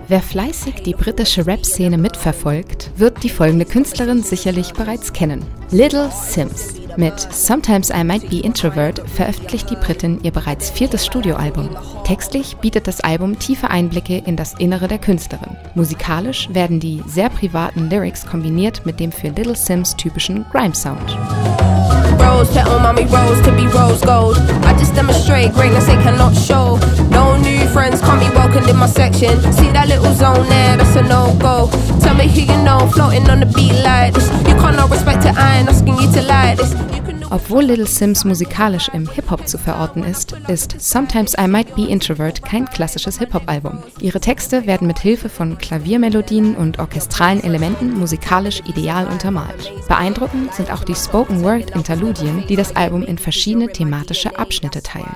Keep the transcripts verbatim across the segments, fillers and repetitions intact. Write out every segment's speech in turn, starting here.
Wer fleißig die britische Rap-Szene mitverfolgt, wird die folgende Künstlerin sicherlich bereits kennen. Little Simz. Mit Sometimes I Might Be Introvert veröffentlicht die Britin ihr bereits viertes Studioalbum. Textlich bietet das Album tiefe Einblicke in das Innere der Künstlerin. Musikalisch werden die sehr privaten Lyrics kombiniert mit dem für Little Simz typischen Grime-Sound. Rose petal, mommy rose to be rose gold. I just demonstrate greatness they cannot show. No new friends can't be welcomed in my section. See that little zone there, that's a no-go. Tell me who you know, floating on the beat like this. You can't not respect it, I ain't asking you to like this. Obwohl Little Simz musikalisch im Hip-Hop zu verorten ist, ist Sometimes I Might Be Introvert kein klassisches Hip-Hop-Album. Ihre Texte werden mit Hilfe von Klaviermelodien und orchestralen Elementen musikalisch ideal untermalt. Beeindruckend sind auch die Spoken-Word-Interludien, die das Album in verschiedene thematische Abschnitte teilen.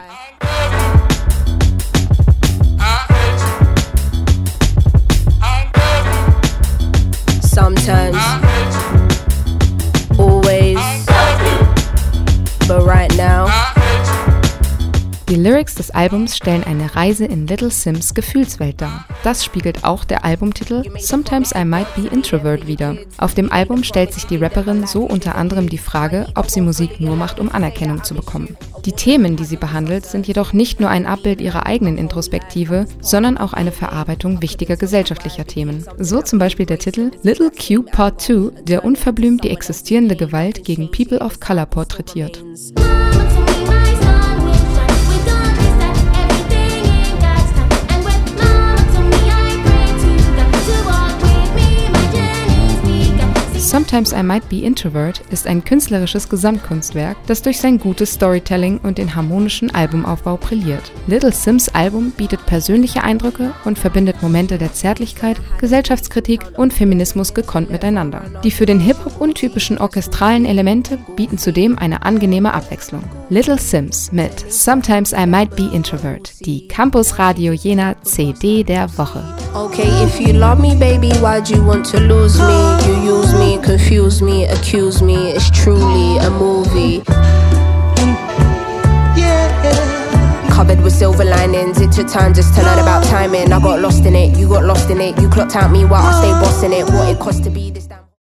Sometimes, always, but right now. Die Lyrics des Albums stellen eine Reise in Little Simz Gefühlswelt dar. Das spiegelt auch der Albumtitel Sometimes I Might Be Introvert wider. Auf dem Album stellt sich die Rapperin so unter anderem die Frage, ob sie Musik nur macht, um Anerkennung zu bekommen. Die Themen, die sie behandelt, sind jedoch nicht nur ein Abbild ihrer eigenen Introspektive, sondern auch eine Verarbeitung wichtiger gesellschaftlicher Themen. So zum Beispiel der Titel Little Q Part zwei, der unverblümt die existierende Gewalt gegen People of Color porträtiert. Sometimes I Might Be Introvert ist ein künstlerisches Gesamtkunstwerk, das durch sein gutes Storytelling und den harmonischen Albumaufbau brilliert. Little Simz Album bietet persönliche Eindrücke und verbindet Momente der Zärtlichkeit, Gesellschaftskritik und Feminismus gekonnt miteinander. Die für den Hip-Hop untypischen orchestralen Elemente bieten zudem eine angenehme Abwechslung. Little Simz mit Sometimes I Might Be Introvert, die Campus Radio Jena C D der Woche. Okay, if you love me, baby, why'd you want to lose me? You use me, confuse me, accuse me. It's truly a movie. Covered with silver linings. It took time just to learn about timing. I got lost in it, you got lost in it. You clocked out me while I stay bossing it. What it cost to be this.